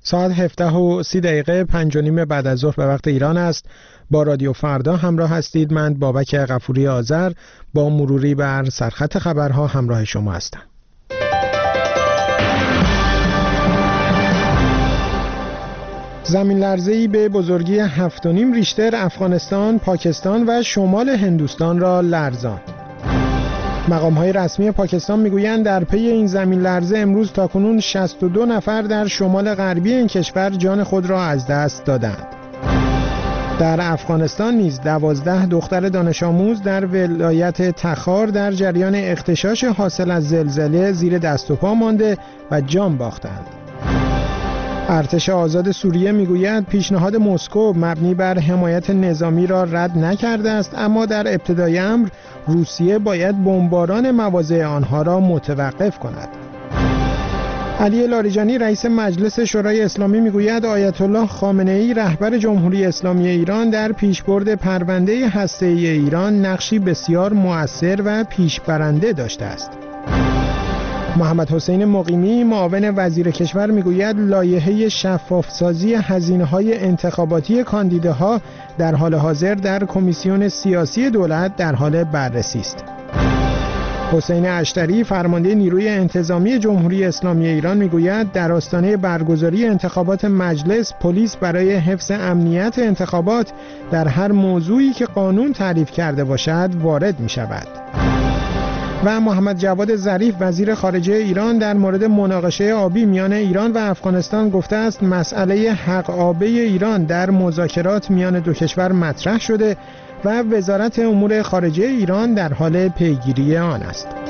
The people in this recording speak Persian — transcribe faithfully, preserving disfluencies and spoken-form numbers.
ساعت هفده و سی دقیقه پنج و نیم بعد از ظهر به وقت ایران است. با رادیو فردا همراه هستید. من بابک غفوری آذر با مروری بر سرخط خبرها همراه شما هستم. زمین لرزه‌ای به بزرگی هفت و نیم ریشتر افغانستان، پاکستان و شمال هندوستان را لرزاند. مقام‌های رسمی پاکستان میگویند در پی این زمین لرزه امروز تاکنون شصت و دو نفر در شمال غربی این کشور جان خود را از دست دادند. در افغانستان نیز دوازده دختر دانش آموز در ولایت تخار در جریان اغتشاش حاصل از زلزله زیر دست و پا مانده و جان باختند. ارتش آزاد سوریه میگوید پیشنهاد مسکو مبنی بر حمایت نظامی را رد نکرده است، اما در ابتدای امر روسیه باید بمباران مواضع آنها را متوقف کند. علی لاریجانی رئیس مجلس شورای اسلامی میگوید آیت الله خامنه‌ای رهبر جمهوری اسلامی ایران در پیشبرد پرونده هسته‌ای ایران نقشی بسیار مؤثر و پیشبرنده داشته است. محمد حسین مقیمی معاون وزیر کشور میگوید لایحه شفافسازی هزینه‌های انتخاباتی کاندیداها در حال حاضر در کمیسیون سیاسی دولت در حال بررسی است. حسین اشتری فرمانده نیروی انتظامی جمهوری اسلامی ایران میگوید در آستانه برگزاری انتخابات مجلس پلیس برای حفظ امنیت انتخابات در هر موضوعی که قانون تعریف کرده باشد وارد می شود. و محمد جواد ظریف وزیر خارجه ایران در مورد مناقشه آبی میان ایران و افغانستان گفته است مسئله حق آبی ایران در مذاکرات میان دو کشور مطرح شده و وزارت امور خارجه ایران در حال پیگیری آن است.